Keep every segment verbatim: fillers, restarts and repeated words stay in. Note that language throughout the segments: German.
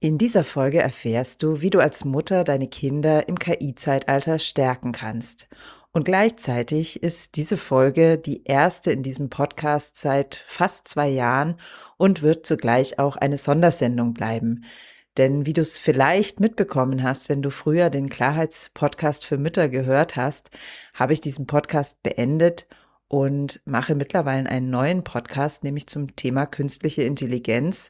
In dieser Folge erfährst du, wie du als Mutter deine Kinder im K I-Zeitalter stärken kannst. Und gleichzeitig ist diese Folge die erste in diesem Podcast seit fast zwei Jahren und wird zugleich auch eine Sondersendung bleiben. Denn wie du es vielleicht mitbekommen hast, wenn du früher den Klarheitspodcast für Mütter gehört hast, habe ich diesen Podcast beendet und mache mittlerweile einen neuen Podcast, nämlich zum Thema künstliche Intelligenz.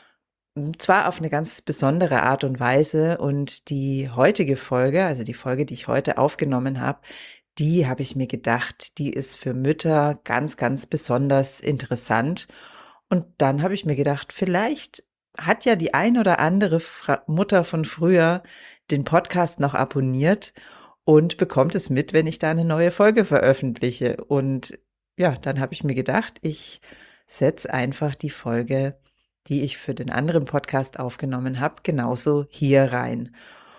Zwar auf eine ganz besondere Art und Weise, und die heutige Folge, also die Folge, die ich heute aufgenommen habe, die habe ich mir gedacht, die ist für Mütter ganz, ganz besonders interessant. Und dann habe ich mir gedacht, vielleicht hat ja die ein oder andere Fra Mutter von früher den Podcast noch abonniert und bekommt es mit, wenn ich da eine neue Folge veröffentliche. Und ja, dann habe ich mir gedacht, ich setze einfach die Folge, die ich für den anderen Podcast aufgenommen habe, genauso hier rein.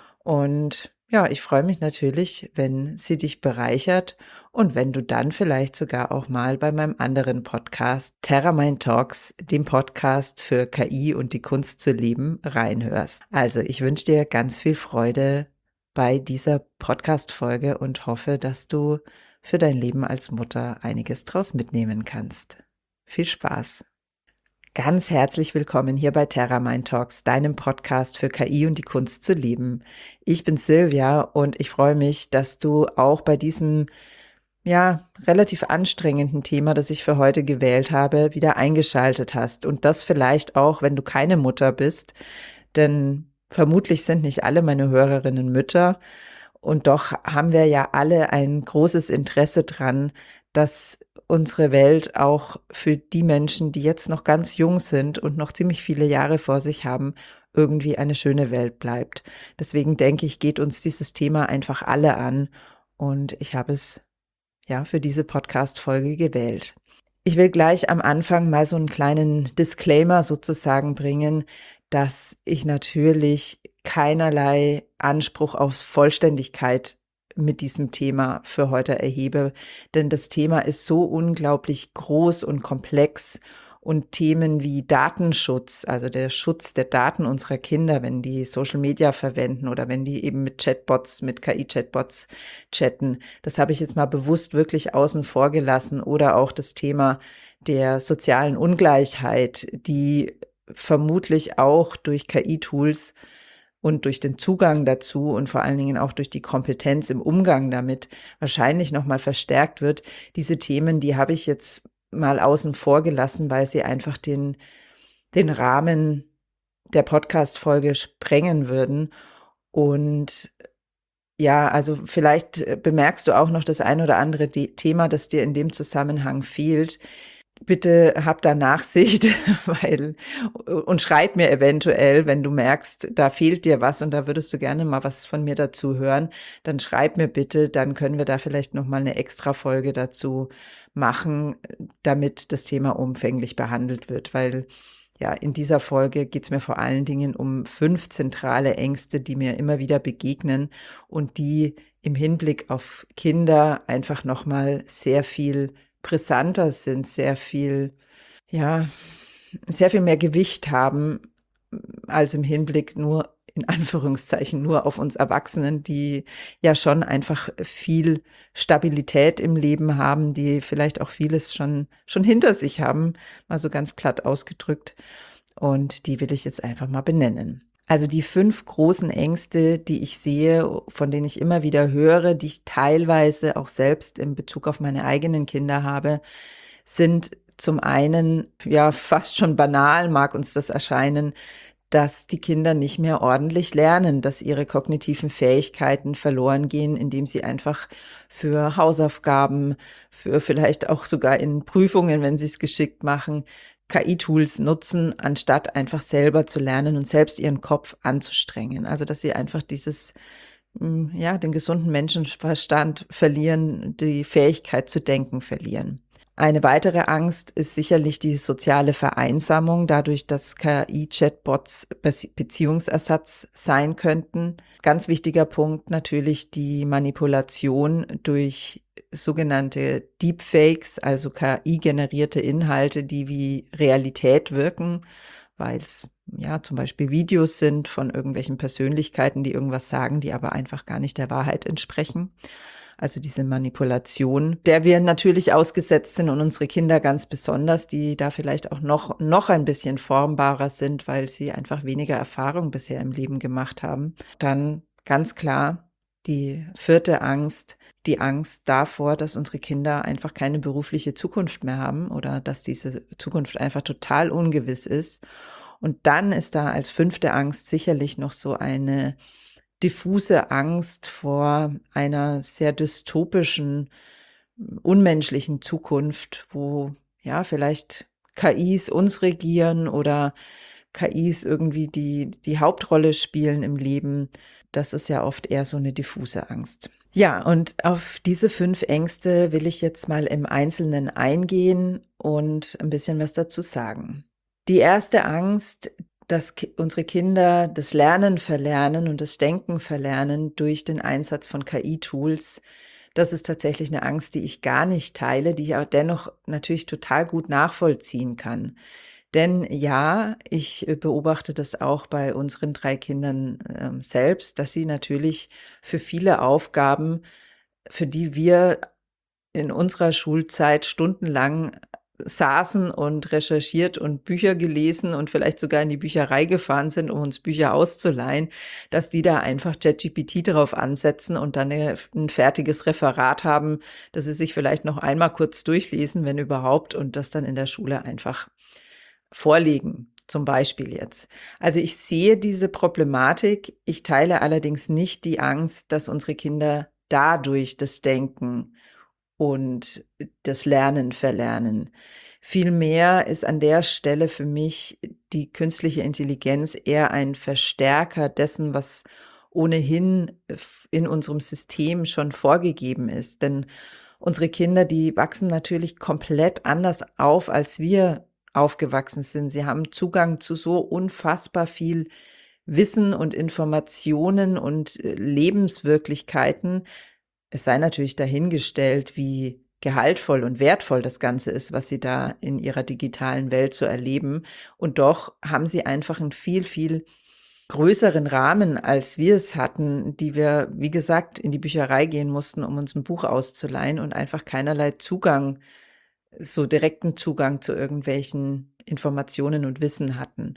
Und ja, ich freue mich natürlich, wenn sie dich bereichert und wenn du dann vielleicht sogar auch mal bei meinem anderen Podcast TerraMind Talks, dem Podcast für K I und die Kunst zu leben, reinhörst. Also ich wünsche dir ganz viel Freude bei dieser Podcast-Folge und hoffe, dass du für dein Leben als Mutter einiges draus mitnehmen kannst. Viel Spaß! Ganz herzlich willkommen hier bei TerraMind Talks, deinem Podcast für K I und die Kunst zu leben. Ich bin Silvia und ich freue mich, dass du auch bei diesem, ja, relativ anstrengenden Thema, das ich für heute gewählt habe, wieder eingeschaltet hast. Und das vielleicht auch, wenn du keine Mutter bist, denn vermutlich sind nicht alle meine Hörerinnen Mütter. Und doch haben wir ja alle ein großes Interesse dran, dass unsere Welt auch für die Menschen, die jetzt noch ganz jung sind und noch ziemlich viele Jahre vor sich haben, irgendwie eine schöne Welt bleibt. Deswegen denke ich, geht uns dieses Thema einfach alle an, und ich habe es ja für diese Podcast-Folge gewählt. Ich will gleich am Anfang mal so einen kleinen Disclaimer sozusagen bringen, dass ich natürlich keinerlei Anspruch auf Vollständigkeit mit diesem Thema für heute erhebe, denn das Thema ist so unglaublich groß und komplex, und Themen wie Datenschutz, also der Schutz der Daten unserer Kinder, wenn die Social Media verwenden oder wenn die eben mit Chatbots, mit K I-Chatbots chatten, das habe ich jetzt mal bewusst wirklich außen vor gelassen, oder auch das Thema der sozialen Ungleichheit, die vermutlich auch durch K I-Tools und durch den Zugang dazu und vor allen Dingen auch durch die Kompetenz im Umgang damit wahrscheinlich noch mal verstärkt wird. Diese Themen, die habe ich jetzt mal außen vor gelassen, weil sie einfach den, den Rahmen der Podcast-Folge sprengen würden. Und ja, also vielleicht bemerkst du auch noch das ein oder andere Thema, das dir in dem Zusammenhang fehlt. Bitte hab da Nachsicht, weil, und schreib mir eventuell, wenn du merkst, da fehlt dir was und da würdest du gerne mal was von mir dazu hören, dann schreib mir bitte, dann können wir da vielleicht noch mal eine extra Folge dazu machen, damit das Thema umfänglich behandelt wird, weil ja, in dieser Folge geht es mir vor allen Dingen um fünf zentrale Ängste, die mir immer wieder begegnen und die im Hinblick auf Kinder einfach noch mal sehr viel brisanter sind, sehr viel, ja, sehr viel mehr Gewicht haben, als im Hinblick nur, in Anführungszeichen, nur auf uns Erwachsenen, die ja schon einfach viel Stabilität im Leben haben, die vielleicht auch vieles schon, schon hinter sich haben, mal so ganz platt ausgedrückt. Und die will ich jetzt einfach mal benennen. Also die fünf großen Ängste, die ich sehe, von denen ich immer wieder höre, die ich teilweise auch selbst in Bezug auf meine eigenen Kinder habe, sind zum einen, ja, fast schon banal mag uns das erscheinen, dass die Kinder nicht mehr ordentlich lernen, dass ihre kognitiven Fähigkeiten verloren gehen, indem sie einfach für Hausaufgaben, für vielleicht auch sogar in Prüfungen, wenn sie es geschickt machen, K I-Tools nutzen, anstatt einfach selber zu lernen und selbst ihren Kopf anzustrengen. Also dass sie einfach dieses, ja, den gesunden Menschenverstand verlieren, die Fähigkeit zu denken verlieren. Eine weitere Angst ist sicherlich die soziale Vereinsamung, dadurch, dass K I-Chatbots Beziehungsersatz sein könnten. Ganz wichtiger Punkt natürlich die Manipulation durch sogenannte Deepfakes, also K I-generierte Inhalte, die wie Realität wirken, weil es ja zum Beispiel Videos sind von irgendwelchen Persönlichkeiten, die irgendwas sagen, die aber einfach gar nicht der Wahrheit entsprechen. Also diese Manipulation, der wir natürlich ausgesetzt sind und unsere Kinder ganz besonders, die da vielleicht auch noch, noch ein bisschen formbarer sind, weil sie einfach weniger Erfahrung bisher im Leben gemacht haben. Dann ganz klar die vierte Angst, die Angst davor, dass unsere Kinder einfach keine berufliche Zukunft mehr haben oder dass diese Zukunft einfach total ungewiss ist. Und dann ist da als fünfte Angst sicherlich noch so eine diffuse Angst vor einer sehr dystopischen, unmenschlichen Zukunft, wo ja vielleicht K Is uns regieren oder K Is irgendwie die, die Hauptrolle spielen im Leben. Das ist ja oft eher so eine diffuse Angst. Ja, und auf diese fünf Ängste will ich jetzt mal im Einzelnen eingehen und ein bisschen was dazu sagen. Die erste Angst, dass unsere Kinder das Lernen verlernen und das Denken verlernen durch den Einsatz von K I-Tools, das ist tatsächlich eine Angst, die ich gar nicht teile, die ich aber dennoch natürlich total gut nachvollziehen kann. Denn ja, ich beobachte das auch bei unseren drei Kindern äh, selbst, dass sie natürlich für viele Aufgaben, für die wir in unserer Schulzeit stundenlang saßen und recherchiert und Bücher gelesen und vielleicht sogar in die Bücherei gefahren sind, um uns Bücher auszuleihen, dass die da einfach ChatGPT drauf ansetzen und dann eine, ein fertiges Referat haben, dass sie sich vielleicht noch einmal kurz durchlesen, wenn überhaupt, und das dann in der Schule einfach vorlegen, zum Beispiel jetzt. Also ich sehe diese Problematik, ich teile allerdings nicht die Angst, dass unsere Kinder dadurch das Denken und das Lernen verlernen. Vielmehr ist an der Stelle für mich die künstliche Intelligenz eher ein Verstärker dessen, was ohnehin in unserem System schon vorgegeben ist. Denn unsere Kinder, die wachsen natürlich komplett anders auf, als wir aufgewachsen sind. Sie haben Zugang zu so unfassbar viel Wissen und Informationen und Lebenswirklichkeiten. Es sei natürlich dahingestellt, wie gehaltvoll und wertvoll das Ganze ist, was sie da in ihrer digitalen Welt so erleben. Und doch haben sie einfach einen viel, viel größeren Rahmen, als wir es hatten, die wir, wie gesagt, in die Bücherei gehen mussten, um uns ein Buch auszuleihen und einfach keinerlei Zugang, so direkten Zugang zu irgendwelchen Informationen und Wissen hatten.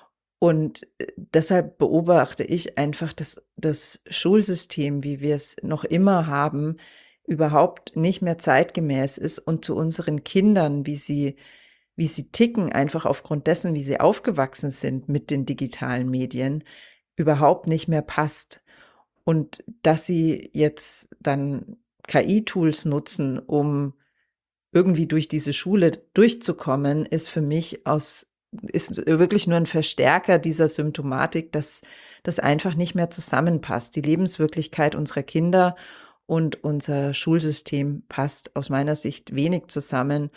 Und deshalb beobachte ich einfach, dass das Schulsystem, wie wir es noch immer haben, überhaupt nicht mehr zeitgemäß ist und zu unseren Kindern, wie sie, wie sie ticken, einfach aufgrund dessen, wie sie aufgewachsen sind mit den digitalen Medien, überhaupt nicht mehr passt. Und dass sie jetzt dann K I-Tools nutzen, um irgendwie durch diese Schule durchzukommen, ist für mich aus ist wirklich nur ein Verstärker dieser Symptomatik, dass das einfach nicht mehr zusammenpasst. Die Lebenswirklichkeit unserer Kinder und unser Schulsystem passt aus meiner Sicht wenig zusammen.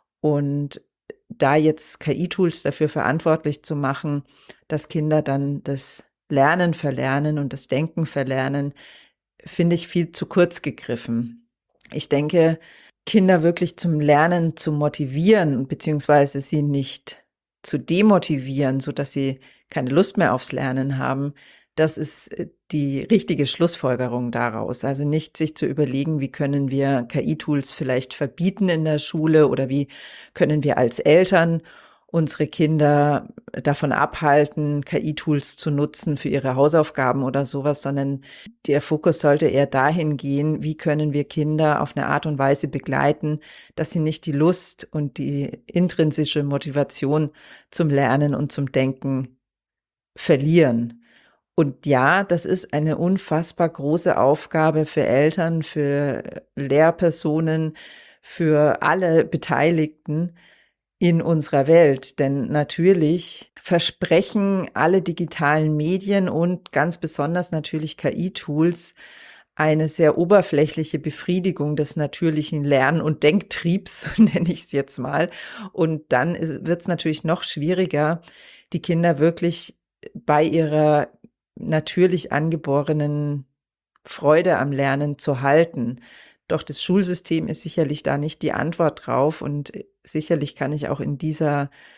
Und da jetzt K I-Tools dafür verantwortlich zu machen, dass Kinder dann das Lernen verlernen und das Denken verlernen, finde ich viel zu kurz gegriffen. Ich denke, Kinder wirklich zum Lernen zu motivieren, beziehungsweise sie nicht zu demotivieren, sodass sie keine Lust mehr aufs Lernen haben, das ist die richtige Schlussfolgerung daraus. Also nicht sich zu überlegen, wie können wir K I-Tools vielleicht verbieten in der Schule oder wie können wir als Eltern unsere Kinder davon abhalten, K I-Tools zu nutzen für ihre Hausaufgaben oder sowas, sondern der Fokus sollte eher dahin gehen, wie können wir Kinder auf eine Art und Weise begleiten, dass sie nicht die Lust und die intrinsische Motivation zum Lernen und zum Denken verlieren. Und ja, das ist eine unfassbar große Aufgabe für Eltern, für Lehrpersonen, für alle Beteiligten in unserer Welt. Denn natürlich versprechen alle digitalen Medien und ganz besonders natürlich K I-Tools eine sehr oberflächliche Befriedigung des natürlichen Lern- und Denktriebs, so nenne ich es jetzt mal. Und dann wird es natürlich noch schwieriger, die Kinder wirklich bei ihrer natürlich angeborenen Freude am Lernen zu halten. Doch das Schulsystem ist sicherlich da nicht die Antwort drauf und sicherlich kann ich auch in dieser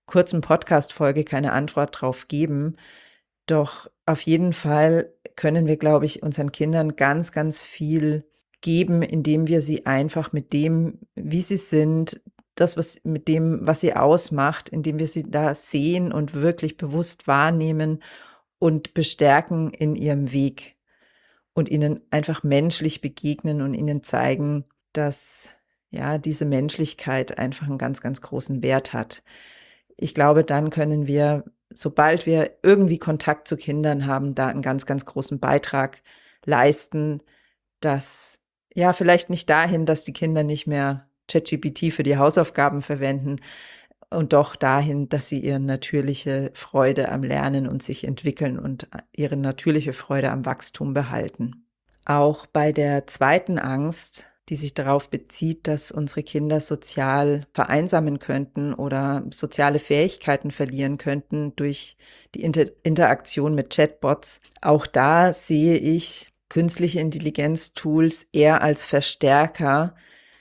kurzen Podcast-Folge keine Antwort drauf geben. Doch auf jeden Fall können wir, glaube ich, unseren Kindern ganz, ganz viel geben, indem wir sie einfach mit dem, wie sie sind, das, was mit dem, was sie ausmacht, indem wir sie da sehen und wirklich bewusst wahrnehmen und bestärken in ihrem Weg und ihnen einfach menschlich begegnen und ihnen zeigen, dass ja diese Menschlichkeit einfach einen ganz, ganz großen Wert hat. Ich glaube, dann können wir, sobald wir irgendwie Kontakt zu Kindern haben, da einen ganz, ganz großen Beitrag leisten, dass ja vielleicht nicht dahin, dass die Kinder nicht mehr ChatGPT für die Hausaufgaben verwenden und doch dahin, dass sie ihre natürliche Freude am Lernen und sich entwickeln und ihre natürliche Freude am Wachstum behalten. Auch bei der zweiten Angst, die sich darauf bezieht, dass unsere Kinder sozial vereinsamen könnten oder soziale Fähigkeiten verlieren könnten durch die Inter- Interaktion mit Chatbots. Auch da sehe ich künstliche Intelligenz-Tools eher als Verstärker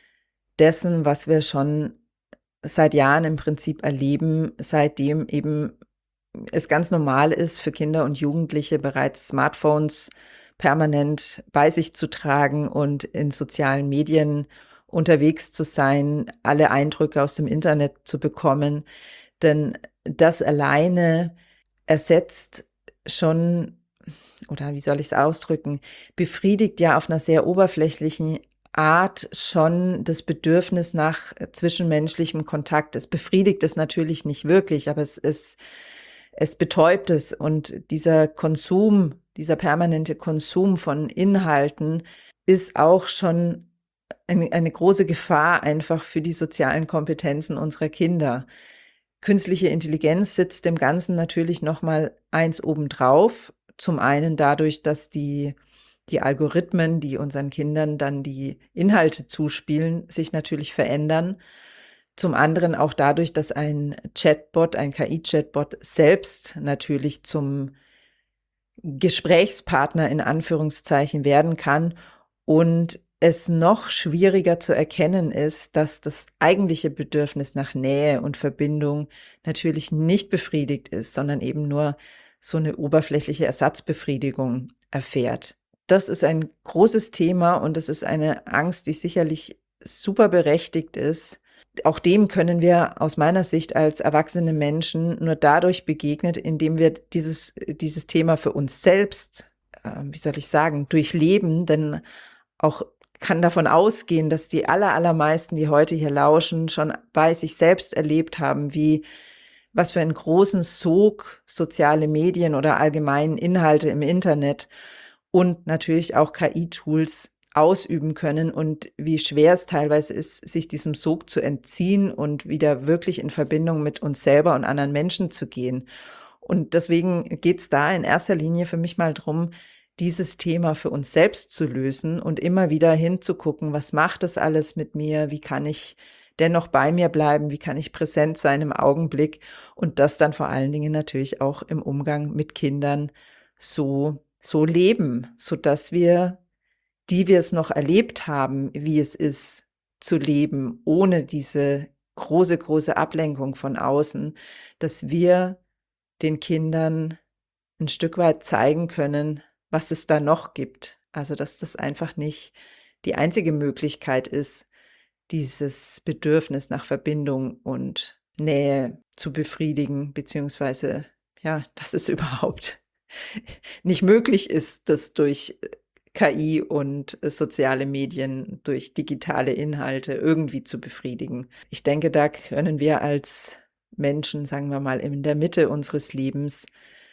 dessen, was wir schon seit Jahren im Prinzip erleben, seitdem eben es ganz normal ist, für Kinder und Jugendliche bereits Smartphones permanent bei sich zu tragen und in sozialen Medien unterwegs zu sein, alle Eindrücke aus dem Internet zu bekommen. Denn das alleine ersetzt schon, oder wie soll ich es ausdrücken, befriedigt ja auf einer sehr oberflächlichen Art schon das Bedürfnis nach zwischenmenschlichem Kontakt. Es befriedigt es natürlich nicht wirklich, aber es ist Es betäubt es, und dieser Konsum, dieser permanente Konsum von Inhalten ist auch schon eine, eine große Gefahr einfach für die sozialen Kompetenzen unserer Kinder. Künstliche Intelligenz sitzt dem Ganzen natürlich noch mal eins obendrauf. Zum einen dadurch, dass die, die Algorithmen, die unseren Kindern dann die Inhalte zuspielen, sich natürlich verändern. Zum anderen auch dadurch, dass ein Chatbot, ein K I-Chatbot selbst natürlich zum Gesprächspartner in Anführungszeichen werden kann und es noch schwieriger zu erkennen ist, dass das eigentliche Bedürfnis nach Nähe und Verbindung natürlich nicht befriedigt ist, sondern eben nur so eine oberflächliche Ersatzbefriedigung erfährt. Das ist ein großes Thema und es ist eine Angst, die sicherlich super berechtigt ist. Auch dem können wir aus meiner Sicht als erwachsene Menschen nur dadurch begegnen, indem wir dieses, dieses Thema für uns selbst, äh, wie soll ich sagen, durchleben. Denn auch kann davon ausgehen, dass die aller, allermeisten, die heute hier lauschen, schon bei sich selbst erlebt haben, wie was für einen großen Sog soziale Medien oder allgemein Inhalte im Internet und natürlich auch K I-Tools ausüben können und wie schwer es teilweise ist, sich diesem Sog zu entziehen und wieder wirklich in Verbindung mit uns selber und anderen Menschen zu gehen. Und deswegen geht es da in erster Linie für mich mal drum, dieses Thema für uns selbst zu lösen und immer wieder hinzugucken, was macht das alles mit mir, wie kann ich dennoch bei mir bleiben, wie kann ich präsent sein im Augenblick und das dann vor allen Dingen natürlich auch im Umgang mit Kindern so, so leben, sodass wir, die wir es noch erlebt haben, wie es ist zu leben, ohne diese große, große Ablenkung von außen, dass wir den Kindern ein Stück weit zeigen können, was es da noch gibt. Also, dass das einfach nicht die einzige Möglichkeit ist, dieses Bedürfnis nach Verbindung und Nähe zu befriedigen, beziehungsweise, ja, dass es überhaupt nicht möglich ist, das durch K I und soziale Medien, durch digitale Inhalte irgendwie zu befriedigen. Ich denke, da können wir als Menschen, sagen wir mal, in der Mitte unseres Lebens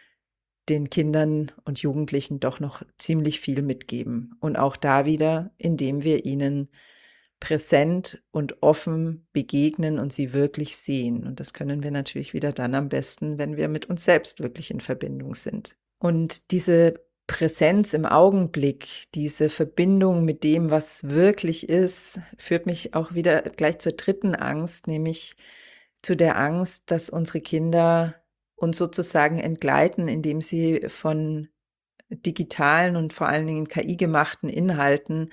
den Kindern und Jugendlichen doch noch ziemlich viel mitgeben. Und auch da wieder, indem wir ihnen präsent und offen begegnen und sie wirklich sehen. Und das können wir natürlich wieder dann am besten, wenn wir mit uns selbst wirklich in Verbindung sind. Und diese Präsenz im Augenblick, diese Verbindung mit dem, was wirklich ist, führt mich auch wieder gleich zur dritten Angst, nämlich zu der Angst, dass unsere Kinder uns sozusagen entgleiten, indem sie von digitalen und vor allen Dingen K I-gemachten Inhalten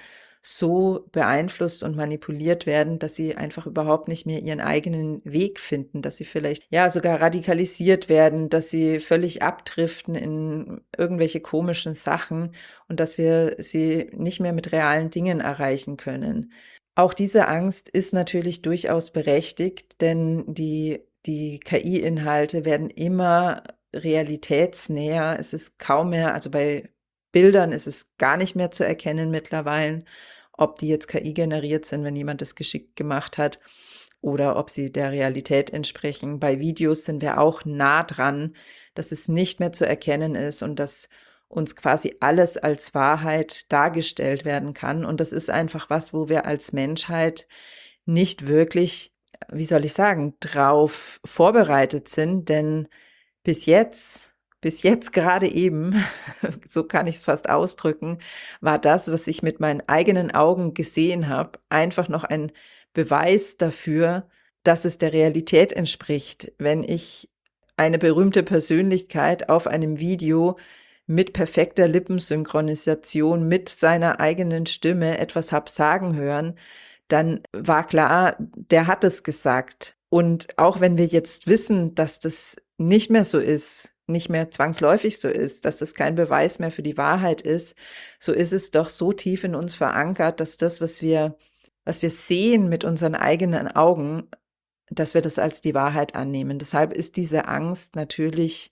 so beeinflusst und manipuliert werden, dass sie einfach überhaupt nicht mehr ihren eigenen Weg finden, dass sie vielleicht ja sogar radikalisiert werden, dass sie völlig abdriften in irgendwelche komischen Sachen und dass wir sie nicht mehr mit realen Dingen erreichen können. Auch diese Angst ist natürlich durchaus berechtigt, denn die, die K I-Inhalte werden immer realitätsnäher. Es ist kaum mehr, also bei Bildern ist es gar nicht mehr zu erkennen mittlerweile, ob die jetzt K I generiert sind, wenn jemand das geschickt gemacht hat, oder ob sie der Realität entsprechen. Bei Videos sind wir auch nah dran, dass es nicht mehr zu erkennen ist und dass uns quasi alles als Wahrheit dargestellt werden kann. Und das ist einfach was, wo wir als Menschheit nicht wirklich, wie soll ich sagen, drauf vorbereitet sind, denn bis jetzt, bis jetzt gerade eben, so kann ich es fast ausdrücken, war das, was ich mit meinen eigenen Augen gesehen habe, einfach noch ein Beweis dafür, dass es der Realität entspricht, wenn ich eine berühmte Persönlichkeit auf einem Video mit perfekter Lippensynchronisation, mit seiner eigenen Stimme etwas hab sagen hören, dann war klar, der hat es gesagt. Und auch wenn wir jetzt wissen, dass das nicht mehr so ist, nicht mehr zwangsläufig so ist, dass das kein Beweis mehr für die Wahrheit ist, so ist es doch so tief in uns verankert, dass das, was wir, was wir sehen mit unseren eigenen Augen, dass wir das als die Wahrheit annehmen. Deshalb ist diese Angst natürlich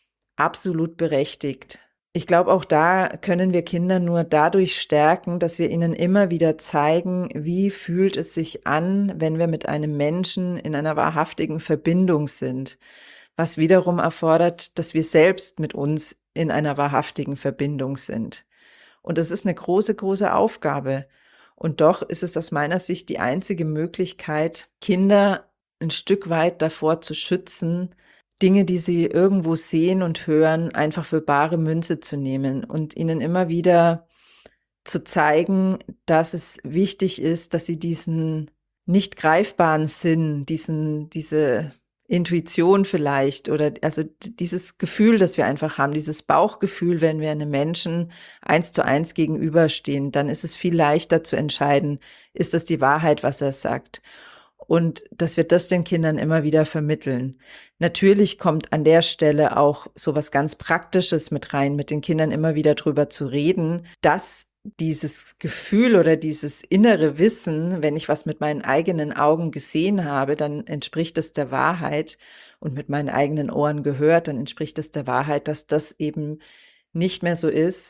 absolut berechtigt. Ich glaube, auch da können wir Kinder nur dadurch stärken, dass wir ihnen immer wieder zeigen, wie fühlt es sich an, wenn wir mit einem Menschen in einer wahrhaftigen Verbindung sind, was wiederum erfordert, dass wir selbst mit uns in einer wahrhaftigen Verbindung sind. Und das ist eine große, große Aufgabe. Und doch ist es aus meiner Sicht die einzige Möglichkeit, Kinder ein Stück weit davor zu schützen, Dinge, die sie irgendwo sehen und hören, einfach für bare Münze zu nehmen und ihnen immer wieder zu zeigen, dass es wichtig ist, dass sie diesen nicht greifbaren Sinn, diesen, diese Intuition vielleicht oder also dieses Gefühl, das wir einfach haben, dieses Bauchgefühl, wenn wir einem Menschen eins zu eins gegenüberstehen, dann ist es viel leichter zu entscheiden, ist das die Wahrheit, was er sagt. Und dass wir das den Kindern immer wieder vermitteln. Natürlich kommt an der Stelle auch so was ganz Praktisches mit rein, mit den Kindern immer wieder drüber zu reden, dass dieses Gefühl oder dieses innere Wissen, wenn ich was mit meinen eigenen Augen gesehen habe, dann entspricht es der Wahrheit und mit meinen eigenen Ohren gehört, dann entspricht es der Wahrheit, dass das eben nicht mehr so ist,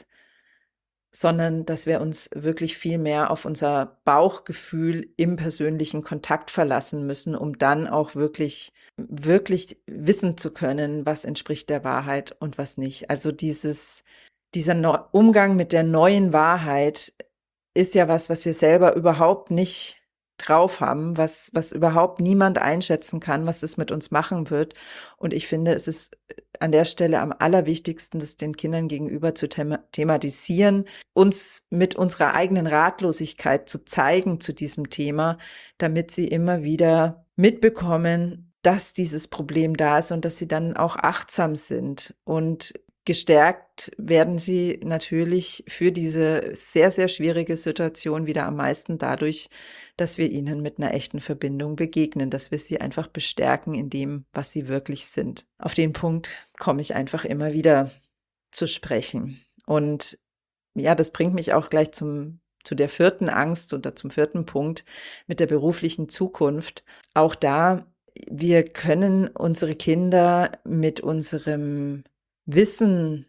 sondern dass wir uns wirklich viel mehr auf unser Bauchgefühl im persönlichen Kontakt verlassen müssen, um dann auch wirklich, wirklich wissen zu können, was entspricht der Wahrheit und was nicht. Also dieses, dieser Neu- Umgang mit der neuen Wahrheit ist ja was, was wir selber überhaupt nicht drauf haben, was, was überhaupt niemand einschätzen kann, was es mit uns machen wird. Und ich finde, es ist an der Stelle am allerwichtigsten, das den Kindern gegenüber zu thema thematisieren, uns mit unserer eigenen Ratlosigkeit zu zeigen zu diesem Thema, damit sie immer wieder mitbekommen, dass dieses Problem da ist und dass sie dann auch achtsam sind. Und gestärkt werden sie natürlich für diese sehr, sehr schwierige Situation wieder am meisten dadurch, dass wir ihnen mit einer echten Verbindung begegnen, dass wir sie einfach bestärken in dem, was sie wirklich sind. Auf den Punkt komme ich einfach immer wieder zu sprechen. Und ja, das bringt mich auch gleich zum, zu der vierten Angst oder zum vierten Punkt mit der beruflichen Zukunft. Auch da, wir können unsere Kinder mit unserem Wissen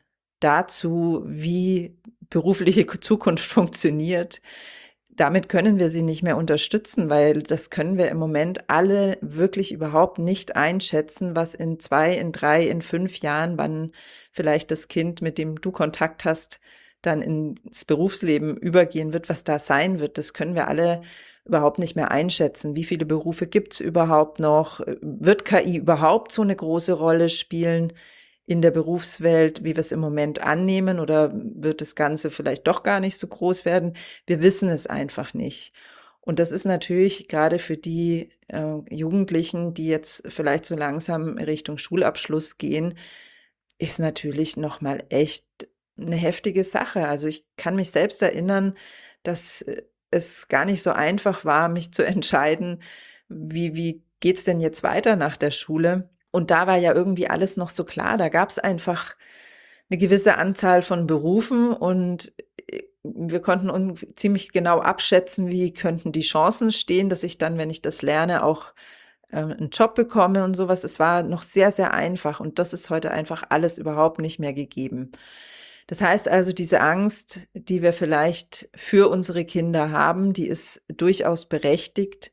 dazu, wie berufliche Zukunft funktioniert, damit können wir sie nicht mehr unterstützen, weil das können wir im Moment alle wirklich überhaupt nicht einschätzen, was in zwei, in drei, in fünf Jahren, wann vielleicht das Kind, mit dem du Kontakt hast, dann ins Berufsleben übergehen wird, was da sein wird. Das können wir alle überhaupt nicht mehr einschätzen. Wie viele Berufe gibt es überhaupt noch? Wird K I überhaupt so eine große Rolle spielen in der Berufswelt, wie wir es im Moment annehmen, oder wird das Ganze vielleicht doch gar nicht so groß werden? Wir wissen es einfach nicht. Und das ist natürlich gerade für die äh, Jugendlichen, die jetzt vielleicht so langsam Richtung Schulabschluss gehen, ist natürlich nochmal echt eine heftige Sache. Also ich kann mich selbst erinnern, dass es gar nicht so einfach war, mich zu entscheiden, wie, wie geht's denn jetzt weiter nach der Schule? Und da war ja irgendwie alles noch so klar. Da gab es einfach eine gewisse Anzahl von Berufen und äh, wir konnten uns ziemlich genau abschätzen, wie könnten die Chancen stehen, dass ich dann, wenn ich das lerne, auch äh, einen Job bekomme und sowas. Es war noch sehr, sehr einfach und das ist heute einfach alles überhaupt nicht mehr gegeben. Das heißt also, diese Angst, die wir vielleicht für unsere Kinder haben, die ist durchaus berechtigt.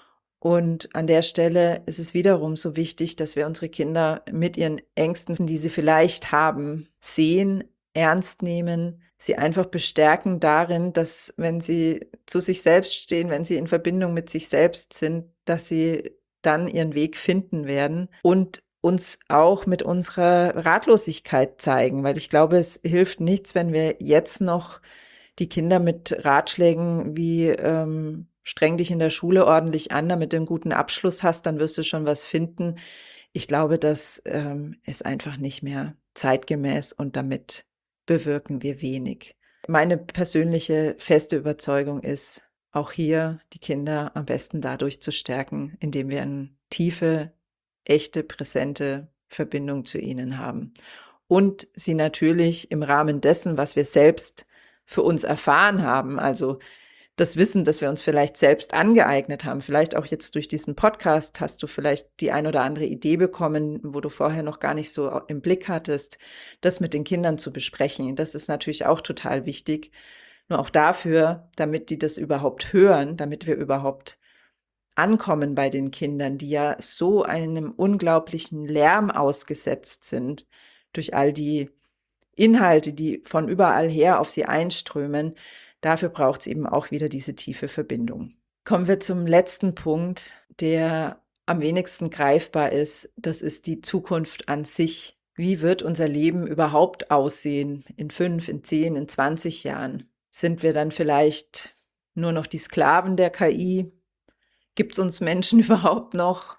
Und an der Stelle ist es wiederum so wichtig, dass wir unsere Kinder mit ihren Ängsten, die sie vielleicht haben, sehen, ernst nehmen, sie einfach bestärken darin, dass wenn sie zu sich selbst stehen, wenn sie in Verbindung mit sich selbst sind, dass sie dann ihren Weg finden werden und uns auch mit unserer Ratlosigkeit zeigen, weil ich glaube, es hilft nichts, wenn wir jetzt noch die Kinder mit Ratschlägen wie ähm, streng dich in der Schule ordentlich an, damit du einen guten Abschluss hast, dann wirst du schon was finden. Ich glaube, das ähm, ist einfach nicht mehr zeitgemäß und damit bewirken wir wenig. Meine persönliche feste Überzeugung ist, auch hier die Kinder am besten dadurch zu stärken, indem wir eine tiefe, echte, präsente Verbindung zu ihnen haben. Und sie natürlich im Rahmen dessen, was wir selbst für uns erfahren haben, also das Wissen, das wir uns vielleicht selbst angeeignet haben, vielleicht auch jetzt durch diesen Podcast hast du vielleicht die ein oder andere Idee bekommen, wo du vorher noch gar nicht so im Blick hattest, das mit den Kindern zu besprechen. Das ist natürlich auch total wichtig. Nur auch dafür, damit die das überhaupt hören, damit wir überhaupt ankommen bei den Kindern, die ja so einem unglaublichen Lärm ausgesetzt sind durch all die Inhalte, die von überall her auf sie einströmen. Dafür braucht es eben auch wieder diese tiefe Verbindung. Kommen wir zum letzten Punkt, der am wenigsten greifbar ist. Das ist die Zukunft an sich. Wie wird unser Leben überhaupt aussehen in fünf, in zehn, in zwanzig Jahren? Sind wir dann vielleicht nur noch die Sklaven der K I? Gibt es uns Menschen überhaupt noch?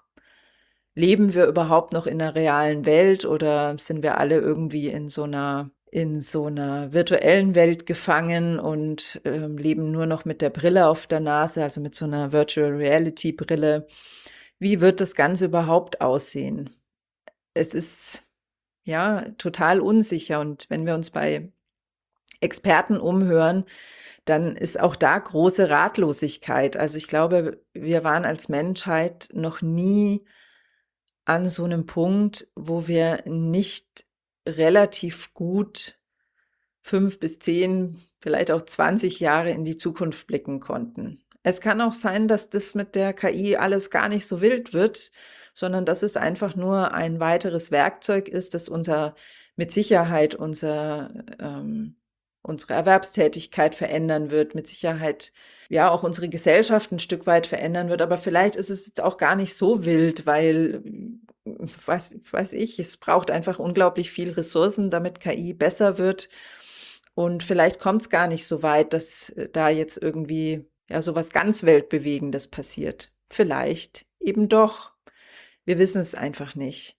Leben wir überhaupt noch in der realen Welt oder sind wir alle irgendwie in so einer in so einer virtuellen Welt gefangen und ähm, leben nur noch mit der Brille auf der Nase, also mit so einer Virtual Reality Brille? Wie wird das Ganze überhaupt aussehen? Es ist ja total unsicher und wenn wir uns bei Experten umhören, dann ist auch da große Ratlosigkeit. Also ich glaube, wir waren als Menschheit noch nie an so einem Punkt, wo wir nicht relativ gut fünf bis zehn, vielleicht auch zwanzig Jahre in die Zukunft blicken konnten. Es kann auch sein, dass das mit der K I alles gar nicht so wild wird, sondern dass es einfach nur ein weiteres Werkzeug ist, das unser mit Sicherheit unser ähm, unsere Erwerbstätigkeit verändern wird, mit Sicherheit ja auch unsere Gesellschaft ein Stück weit verändern wird. Aber vielleicht ist es jetzt auch gar nicht so wild, weil, weiß, weiß ich, es braucht einfach unglaublich viel Ressourcen, damit K I besser wird. Und vielleicht kommt es gar nicht so weit, dass da jetzt irgendwie ja sowas ganz Weltbewegendes passiert. Vielleicht eben doch. Wir wissen es einfach nicht.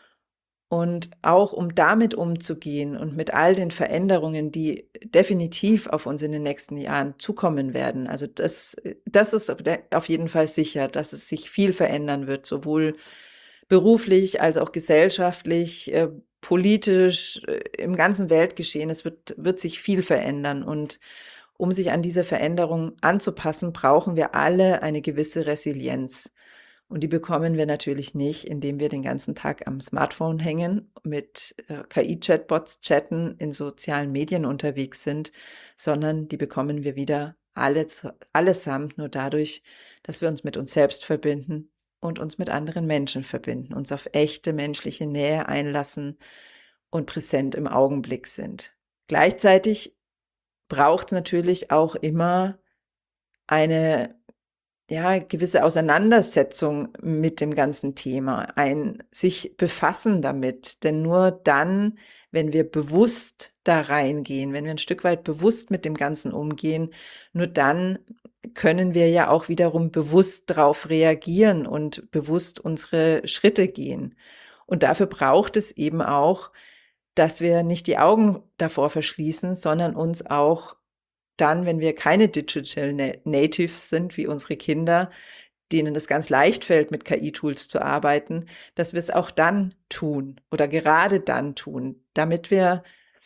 Und auch um damit umzugehen und mit all den Veränderungen, die definitiv auf uns in den nächsten Jahren zukommen werden. Also das, das ist auf jeden Fall sicher, dass es sich viel verändern wird, sowohl beruflich als auch gesellschaftlich, äh, politisch, äh, im ganzen Weltgeschehen. Es wird, wird sich viel verändern. Und um sich an diese Veränderung anzupassen, brauchen wir alle eine gewisse Resilienz. Und die bekommen wir natürlich nicht, indem wir den ganzen Tag am Smartphone hängen, mit äh, K I-Chatbots chatten, in sozialen Medien unterwegs sind, sondern die bekommen wir wieder alle, allesamt nur dadurch, dass wir uns mit uns selbst verbinden und uns mit anderen Menschen verbinden, uns auf echte menschliche Nähe einlassen und präsent im Augenblick sind. Gleichzeitig braucht es natürlich auch immer eine ja, gewisse Auseinandersetzung mit dem ganzen Thema, ein sich befassen damit. Denn nur dann, wenn wir bewusst da reingehen, wenn wir ein Stück weit bewusst mit dem Ganzen umgehen, nur dann können wir ja auch wiederum bewusst darauf reagieren und bewusst unsere Schritte gehen. Und dafür braucht es eben auch, dass wir nicht die Augen davor verschließen, sondern uns auch dann, wenn wir keine Digital Natives sind, wie unsere Kinder, denen das ganz leicht fällt, mit K I-Tools zu arbeiten, dass wir es auch dann tun oder gerade dann tun, damit wir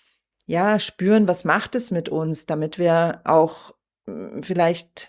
ja spüren, was macht es mit uns, damit wir auch mh, vielleicht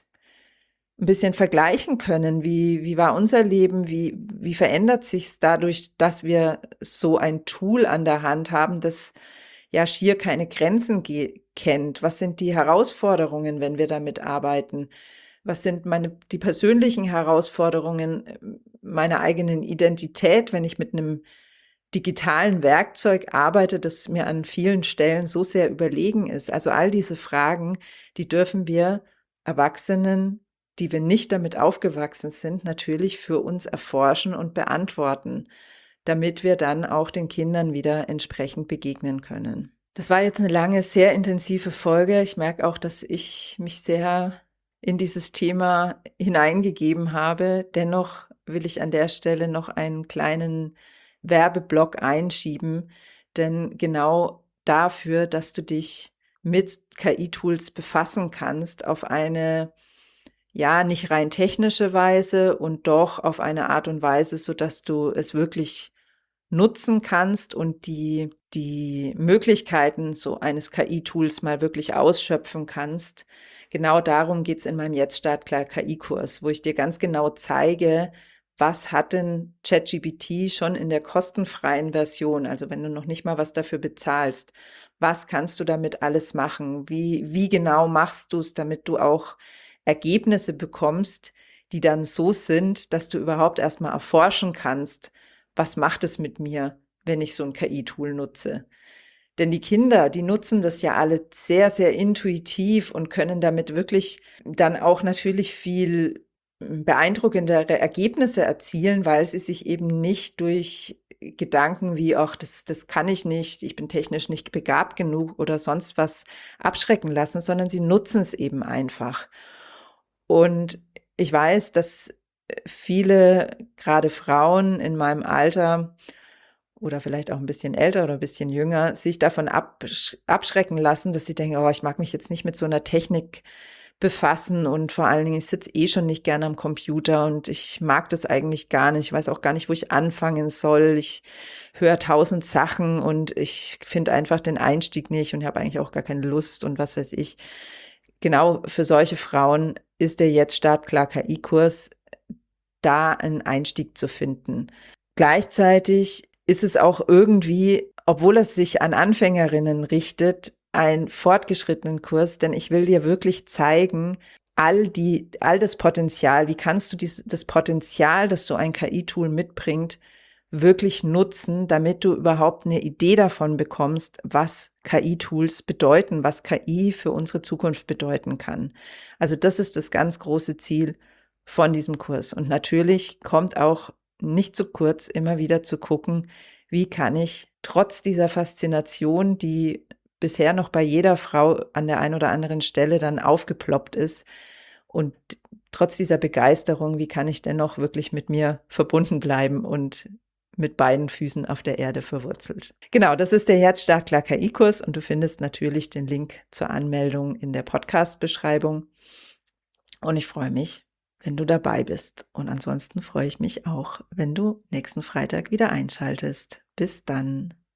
ein bisschen vergleichen können, wie, wie war unser Leben, wie, wie verändert sich es dadurch, dass wir so ein Tool an der Hand haben, das ja schier keine Grenzen ge- kennt. Was sind die Herausforderungen, wenn wir damit arbeiten? Was sind meine, die persönlichen Herausforderungen äh, meiner eigenen Identität, wenn ich mit einem digitalen Werkzeug arbeite, das mir an vielen Stellen so sehr überlegen ist? Also all diese Fragen, die dürfen wir Erwachsenen, die wir nicht damit aufgewachsen sind, natürlich für uns erforschen und beantworten, damit wir dann auch den Kindern wieder entsprechend begegnen können. Das war jetzt eine lange, sehr intensive Folge. Ich merke auch, dass ich mich sehr in dieses Thema hineingegeben habe. Dennoch will ich an der Stelle noch einen kleinen Werbeblock einschieben, denn genau dafür, dass du dich mit K I-Tools befassen kannst, auf eine ja nicht rein technische Weise und doch auf eine Art und Weise, so dass du es wirklich nutzen kannst und die, die Möglichkeiten so eines K I-Tools mal wirklich ausschöpfen kannst. Genau darum geht's in meinem Jetzt startklar K I-Kurs, wo ich dir ganz genau zeige, was hat denn ChatGPT schon in der kostenfreien Version, also wenn du noch nicht mal was dafür bezahlst, was kannst du damit alles machen? Wie, wie genau machst du es, damit du auch Ergebnisse bekommst, die dann so sind, dass du überhaupt erstmal erforschen kannst, was macht es mit mir, wenn ich so ein K I-Tool nutze? Denn die Kinder, die nutzen das ja alle sehr, sehr intuitiv und können damit wirklich dann auch natürlich viel beeindruckendere Ergebnisse erzielen, weil sie sich eben nicht durch Gedanken wie, ach, das, das kann ich nicht, ich bin technisch nicht begabt genug oder sonst was abschrecken lassen, sondern sie nutzen es eben einfach. Und ich weiß, dass viele, gerade Frauen in meinem Alter oder vielleicht auch ein bisschen älter oder ein bisschen jünger, sich davon absch abschrecken lassen, dass sie denken, oh, ich mag mich jetzt nicht mit so einer Technik befassen und vor allen Dingen, ich sitze eh schon nicht gerne am Computer und ich mag das eigentlich gar nicht. Ich weiß auch gar nicht, wo ich anfangen soll. Ich höre tausend Sachen und ich finde einfach den Einstieg nicht und habe eigentlich auch gar keine Lust und was weiß ich. Genau für solche Frauen ist der Jetzt startklar K I-Kurs da einen Einstieg zu finden. Gleichzeitig ist es auch irgendwie, obwohl es sich an Anfängerinnen richtet, ein fortgeschrittenen Kurs, denn ich will dir wirklich zeigen, all die, all das Potenzial, wie kannst du dies, das Potenzial, das so ein K I-Tool mitbringt, wirklich nutzen, damit du überhaupt eine Idee davon bekommst, was K I-Tools bedeuten, was K I für unsere Zukunft bedeuten kann. Also das ist das ganz große Ziel von diesem Kurs. Und natürlich kommt auch nicht zu kurz, immer wieder zu gucken, wie kann ich trotz dieser Faszination, die bisher noch bei jeder Frau an der einen oder anderen Stelle dann aufgeploppt ist, und trotz dieser Begeisterung, wie kann ich dennoch wirklich mit mir verbunden bleiben und mit beiden Füßen auf der Erde verwurzelt. Genau, das ist der Jetzt startklar K I-Kurs und du findest natürlich den Link zur Anmeldung in der Podcast-Beschreibung. Und ich freue mich, wenn du dabei bist. Und ansonsten freue ich mich auch, wenn du nächsten Freitag wieder einschaltest. Bis dann.